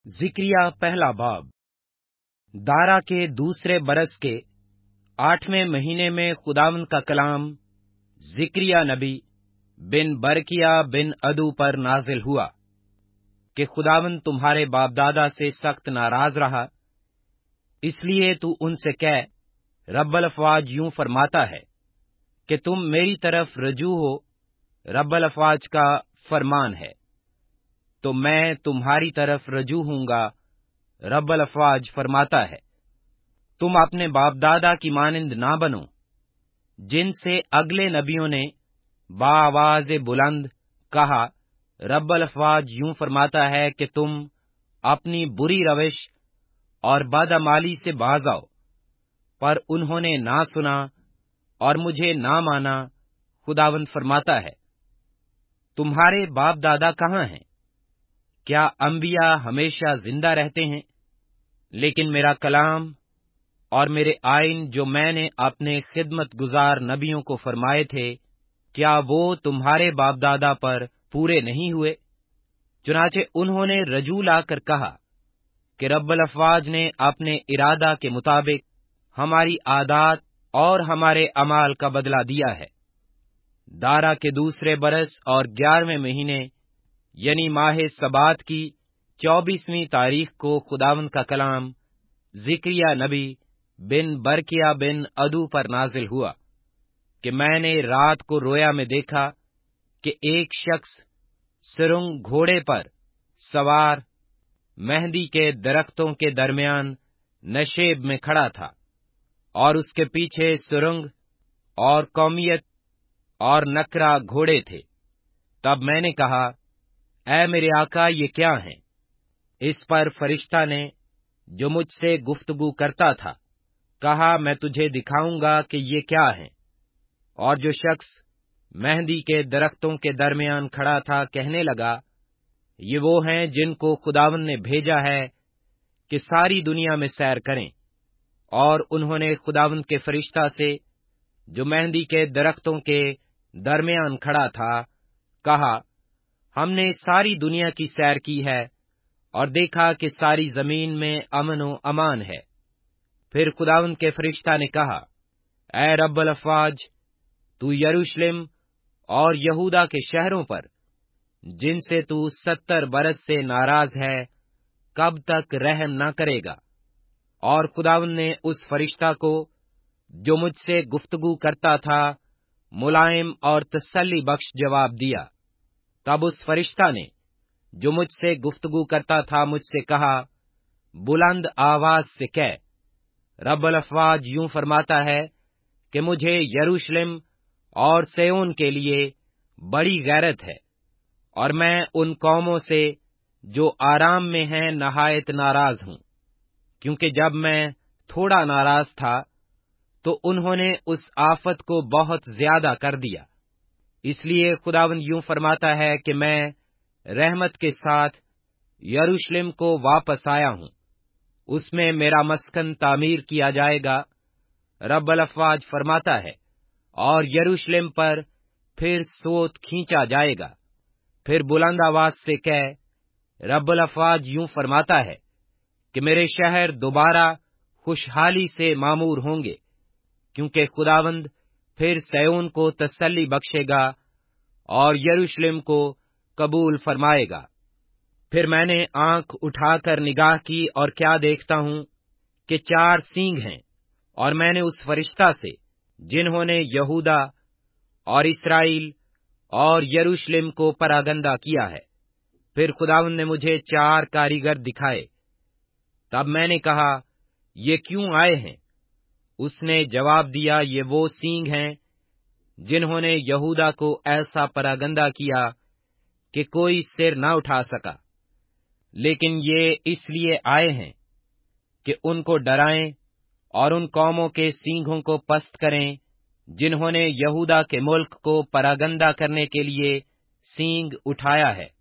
ज़िक्रिया पहला बाब। दारा के दूसरे बरस के 8वें महीने में खुदावंद का कलाम ज़िक्रिया नबी बिन बरकिया बिन अदू पर नाजिल हुआ कि खुदावंद तुम्हारे बाप दादा से सख्त नाराज रहा, इसलिए तू उनसे कह, रब्बुल अफ़वाज यूं फरमाता है कि तुम मेरी तरफ रजू हो। रब्बुल अफ़वाज का फरमान है तो मैं तुम्हारी तरफ रजू हूँगा। रब्बुल अफ़वाज फरमाता है, तुम अपने बाप दादा की मानिंद ना बनो, जिनसे अगले नबियों ने बाआवाज़ बुलंद कहा, रब्बुल अफ़वाज यूं फरमाता है कि तुम अपनी बुरी रविश और बदअमाली से बाज आओ। पर उन्होंने ना सुना और मुझे ना माना। खुदावंद फरमाता है, तुम्हारे बाप दादा कहाँ हैं? क्या अंबिया हमेशा जिंदा रहते हैं? लेकिन मेरा कलाम और मेरे आइन जो मैंने अपने खिदमत गुजार नबियों को फरमाए थे, क्या वो तुम्हारे बाप दादा पर पूरे नहीं हुए? चुनाचे उन्होंने रजू लाकर कहा कि रब्बुल अफ़वाज ने अपने इरादा के मुताबिक हमारी आदात और हमारे अमाल का बदला दिया है। दारा के दूसरे बरस और 11वें महीने यानी माह सबात की 24वीं तारीख को खुदावंद का कलाम ज़िक्रिया नबी बिन बरकिया बिन अदू पर नाजिल हुआ कि मैंने रात को रोया में देखा कि एक शख्स सुरंग घोड़े पर सवार मेहंदी के दरख्तों के दरमियान नशेब में खड़ा था, और उसके पीछे सुरंग और कौमियत और नकरा घोड़े थे। तब मैंने कहा, ऐ मेरे आका, ये क्या है? इस पर फरिश्ता ने, जो मुझसे गुफ्तगू करता था, कहा, मैं तुझे दिखाऊंगा कि ये क्या है। और जो शख्स मेहंदी के दरख्तों के दरमियान खड़ा था कहने लगा, ये वो हैं जिनको खुदावंद ने भेजा है कि सारी दुनिया में सैर करें। और उन्होंने खुदावंद के फरिश्ता से, जो मेहंदी के दरख्तों के दरमियान खड़ा था, कहा, हमने सारी दुनिया की सैर की है और देखा कि सारी जमीन में अमन व अमान है। फिर खुदावंद के फरिश्ता ने कहा, ऐ रब्बुल अफ़वाज, तू यरूशलेम और यहूदा के शहरों पर, जिनसे तू 70 बरस से नाराज है, कब तक रहम न करेगा? और खुदावंद ने उस फरिश्ता को, जो मुझसे गुफ्तगू करता था, मुलायम और तसल्ली बख्श जवाब दिया। तब उस फरिश्ता ने, जो मुझसे गुफ्तगू करता था, मुझसे कहा, बुलंद आवाज से कह, रब्बुल अफ़वाज यूं फरमाता है कि मुझे यरूशलेम और सिय्योन के लिए बड़ी गैरत है, और मैं उन कौमों से जो आराम में हैं नहायत नाराज हूं, क्योंकि जब मैं थोड़ा नाराज था तो उन्होंने उस आफत को बहुत ज्यादा कर दिया। इसलिए खुदावंद यूं फरमाता है कि मैं रहमत के साथ यरूशलेम को वापस आया हूं, उसमें मेरा मस्कन तामीर किया जाएगा। रब्बुल अफ़वाज फरमाता है, और यरूशलेम पर फिर सोत खींचा जाएगा। फिर बुलंद आवाज से कह, रब्बुल अफ़वाज यूं फरमाता है कि मेरे शहर दोबारा खुशहाली से मामूर होंगे, क्योंकि खुदावंद फिर सिय्योन को तसल्ली बख्शेगा और यरूशलेम को कबूल फरमाएगा। फिर मैंने आंख उठाकर निगाह की, और क्या देखता हूं कि 4 सींग हैं। और मैंने उस फरिश्ता से, जिन्होंने यहूदा और इस्राएल और यरूशलेम को परागंदा किया है, फिर खुदावंद ने मुझे 4 कारीगर दिखाए। तब मैंने कहा, ये क्यों आए हैं? उसने जवाब दिया, ये वो सींग हैं जिन्होंने यहूदा को ऐसा परागंदा किया कि कोई सिर न उठा सका। लेकिन ये इसलिए आए हैं कि उनको डराएं और उन कौमों के सींगों को पस्त करें, जिन्होंने यहूदा के मुल्क को परागंदा करने के लिए सींग उठाया है।